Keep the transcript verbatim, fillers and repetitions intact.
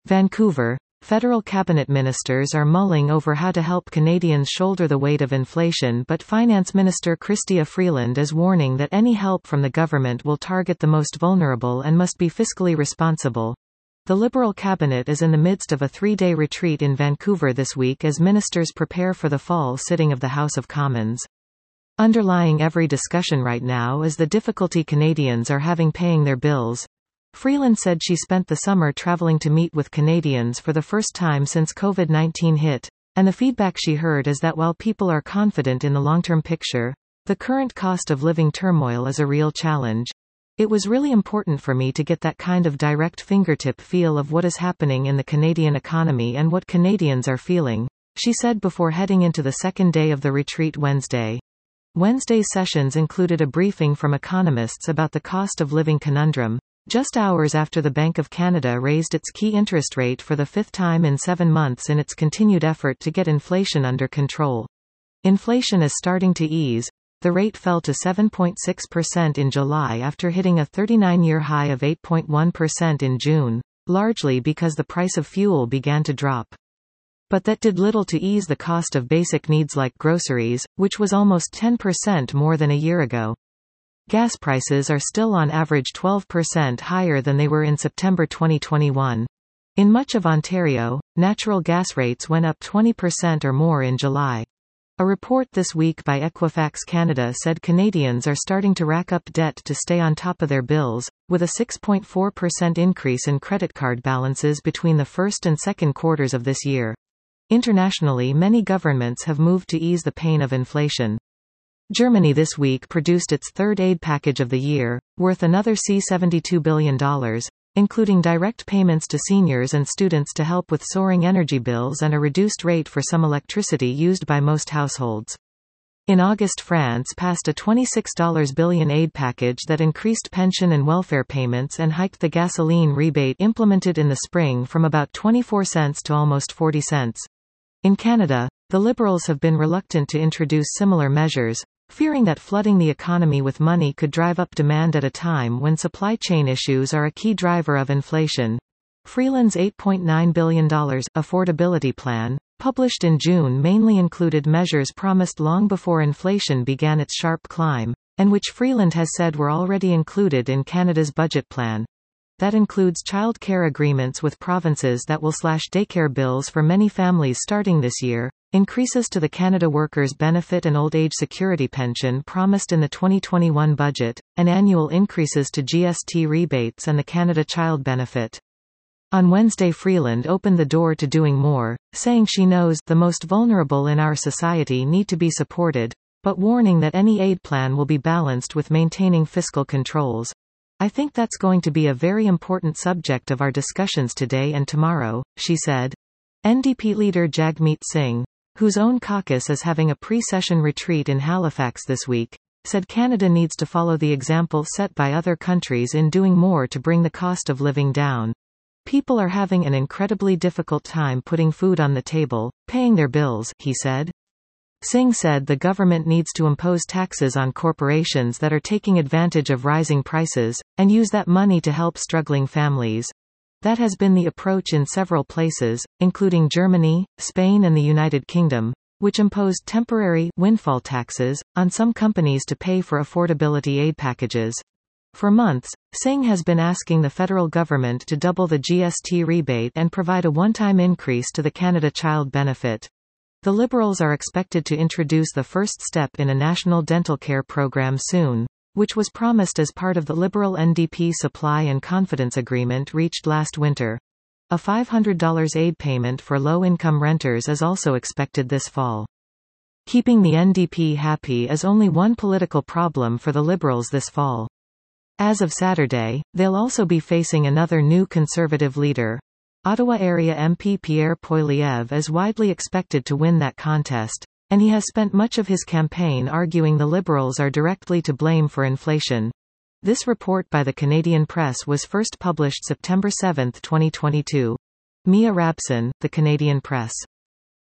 Vancouver. Federal cabinet ministers are mulling over how to help Canadians shoulder the weight of inflation, but Finance Minister Chrystia Freeland is warning that any help from the government will target the most vulnerable and must be fiscally responsible. The Liberal cabinet is in the midst of a three-day retreat in Vancouver this week as ministers prepare for the fall sitting of the House of Commons. Underlying every discussion right now is the difficulty Canadians are having paying their bills. Freeland said she spent the summer traveling to meet with Canadians for the first time since COVID nineteen hit, and the feedback she heard is that while people are confident in the long-term picture, the current cost of living turmoil is a real challenge. It was really important for me to get that kind of direct fingertip feel of what is happening in the Canadian economy and what Canadians are feeling, she said before heading into the second day of the retreat Wednesday. Wednesday's sessions included a briefing from economists about the cost of living conundrum, just hours after the Bank of Canada raised its key interest rate for the fifth time in seven months in its continued effort to get inflation under control. Inflation is starting to ease. The rate fell to seven point six percent in July after hitting a thirty-nine-year high of eight point one percent in June, largely because the price of fuel began to drop. But that did little to ease the cost of basic needs like groceries, which was almost ten percent more than a year ago. Gas prices are still on average twelve percent higher than they were in September twenty twenty-one. In much of Ontario, natural gas rates went up twenty percent or more in July. A report this week by Equifax Canada said Canadians are starting to rack up debt to stay on top of their bills, with a six point four percent increase in credit card balances between the first and second quarters of this year. Internationally, many governments have moved to ease the pain of inflation. Germany this week produced its third aid package of the year, worth another seventy-two billion dollars, including direct payments to seniors and students to help with soaring energy bills and a reduced rate for some electricity used by most households. In August, France passed a twenty-six billion dollars aid package that increased pension and welfare payments and hiked the gasoline rebate implemented in the spring from about twenty-four cents to almost forty cents. In Canada, the Liberals have been reluctant to introduce similar measures, fearing that flooding the economy with money could drive up demand at a time when supply chain issues are a key driver of inflation. Freeland's eight point nine billion dollars affordability plan, published in June, mainly included measures promised long before inflation began its sharp climb, and which Freeland has said were already included in Canada's budget plan. That includes child care agreements with provinces that will slash daycare bills for many families starting this year, increases to the Canada Workers' Benefit and Old Age Security Pension promised in the twenty twenty-one budget, and annual increases to G S T rebates and the Canada Child Benefit. On Wednesday, Freeland opened the door to doing more, saying she knows the most vulnerable in our society need to be supported, but warning that any aid plan will be balanced with maintaining fiscal controls. I think that's going to be a very important subject of our discussions today and tomorrow, she said. N D P leader Jagmeet Singh, whose own caucus is having a pre-session retreat in Halifax this week, said Canada needs to follow the example set by other countries in doing more to bring the cost of living down. People are having an incredibly difficult time putting food on the table, paying their bills, he said. Singh said the government needs to impose taxes on corporations that are taking advantage of rising prices, and use that money to help struggling families. That has been the approach in several places, including Germany, Spain and the United Kingdom, which imposed temporary windfall taxes on some companies to pay for affordability aid packages. For months, Singh has been asking the federal government to double the G S T rebate and provide a one-time increase to the Canada Child Benefit. The Liberals are expected to introduce the first step in a national dental care program soon, which was promised as part of the Liberal N D P Supply and Confidence Agreement reached last winter. A five hundred dollars aid payment for low-income renters is also expected this fall. Keeping the N D P happy is only one political problem for the Liberals this fall. As of Saturday, they'll also be facing another new Conservative leader. Ottawa area M P Pierre Poilievre is widely expected to win that contest, and he has spent much of his campaign arguing the Liberals are directly to blame for inflation. This report by the Canadian Press was first published September seventh, twenty twenty-two. Mia Rabson, The Canadian Press.